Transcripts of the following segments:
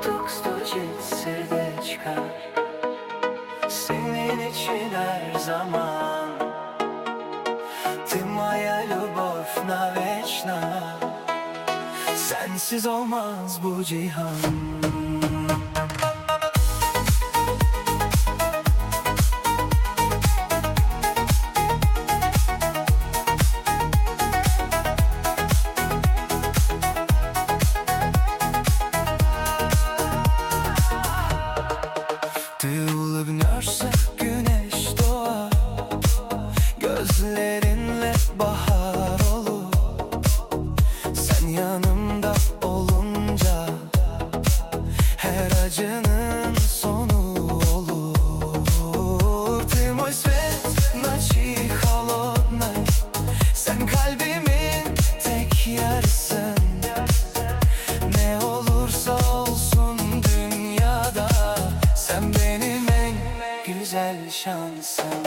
Tuk studi serdeczka, senin için her zaman. Ty moja любовь навечно, sensiz olmaz bu cihan. Ты улыбнешься, güneş doğar, gözlerinle bahar olur. Sen yanımda olunca her acının sonu olur. Ty mój świat, nocи холодной, sen kalbimin tek yarısın. Ne olursa olsun dünyada, sen benim en güzel şansım.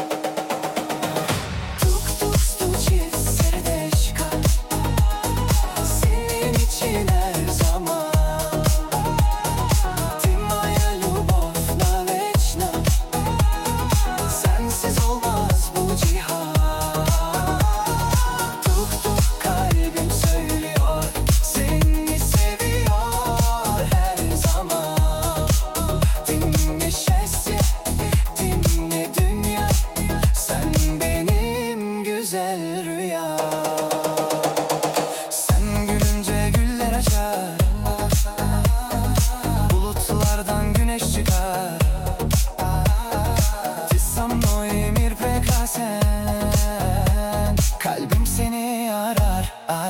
Tuk tuk studi serdeczka, senin için her zaman. Ty moja любовь навечно, sensiz olmaz bu cihan. Tuk tuk kalbim söylüyor, seni seviyor her zaman. Dinle şahsi, dinle dünya, sen benim güzel rüya. Sen gülünce güller açar, bulutlardan güneş çıkar. Ty со mной мир прекрасен, kalbim seni arar,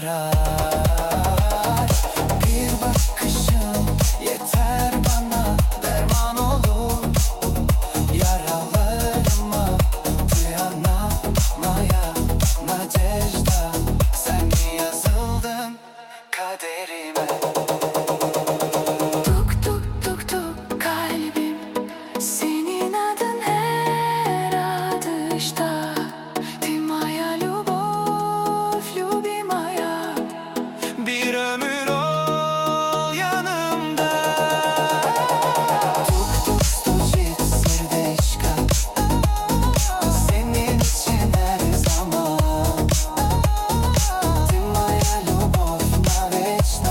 arar. Bir bakışın yeter bana, derman olur yaralarıma. Dayanamaya Nadejda, sen yazıldın kaderime. Tuk tuk tuk tuk kalbim, senin adın her atışta. Ty moja любовь, любимая, bir ömür ol yanımda. Tuk tuk studi serdeczka, senin için her zaman. Ty moja любовь навечно,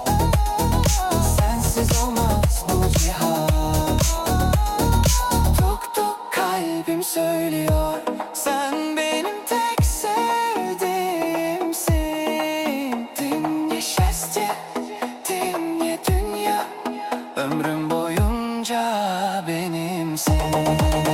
sensiz olmaz bu cihan. Tuk tuk kalbim söylüyor, sen benim tek sevdiğimsin. Dinle şahsi, dinle dünya, ömrüm boyunca benimsin.